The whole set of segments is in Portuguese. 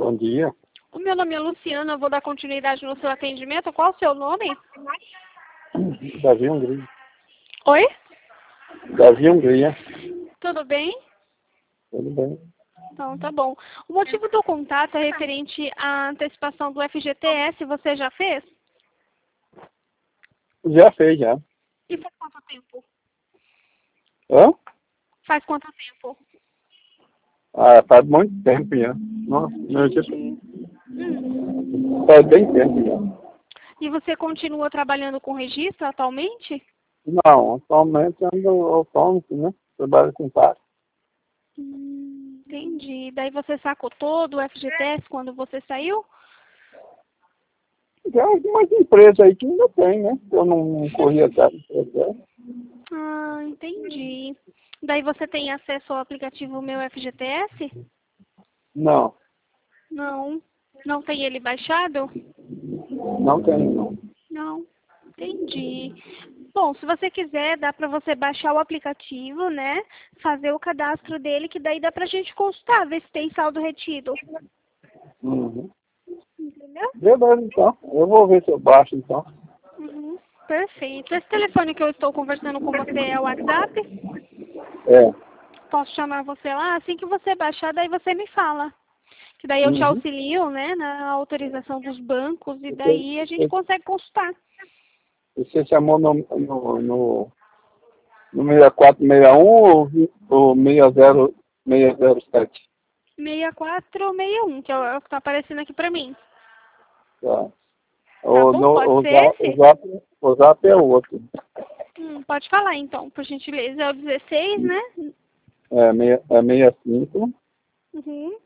Bom dia. O meu nome é Luciana, eu vou dar continuidade no seu atendimento. Qual o seu nome? Davi Hungria. Oi? Davi Hungria. Tudo bem? Tudo bem? Então, tá bom. O motivo do contato é referente à antecipação do FGTS. Você já fez? Já fez, já. E faz quanto tempo? Hã? Faz quanto tempo? Ah, faz muito tempo já. Nossa, meu Deus. Faz bem tempo já. E você continua trabalhando com registro atualmente? Não, atualmente ando autônomo, né? Trabalho com táxi. Entendi. Daí você sacou todo o FGTS quando você saiu? Tem algumas empresas aí que ainda tem, né? Eu não corri atrás do processo. Ah, entendi. Daí você tem acesso ao aplicativo Meu FGTS? Não, Não. Não tem ele baixado? não tem, não. Não. Entendi. Bom, se você quiser, dá para você baixar o aplicativo, né? Fazer o cadastro dele, que daí dá pra gente consultar, ver se tem saldo retido. Uhum. Entendeu? Beleza, então. Eu vou ver se eu baixo, então. Uhum. Perfeito. Esse telefone que eu estou conversando com você é o WhatsApp? É. Posso chamar você lá? Assim que você baixar, daí você me fala. Que daí eu te Uhum. auxilio, né, na autorização dos bancos e Você, daí a gente consegue consultar. você chamou no 6461 ou 60607? 6461, que é o que tá aparecendo aqui pra mim. Tá. Tá O, bom? no, Pode o, ser zap, o, esse? zap, o zap é o outro. Pode falar então, por gentileza. É o 16, né? É 65 Uhum.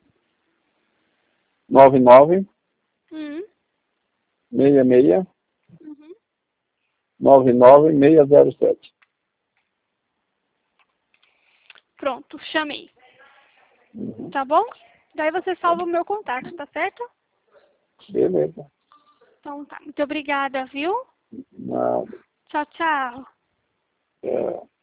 99 Uhum. 66 Uhum. 99607. Pronto, chamei. Tá bom? Daí você salva o meu contato, tá certo? Beleza. Então tá. Muito obrigada, viu? Nada. Tchau, tchau. É.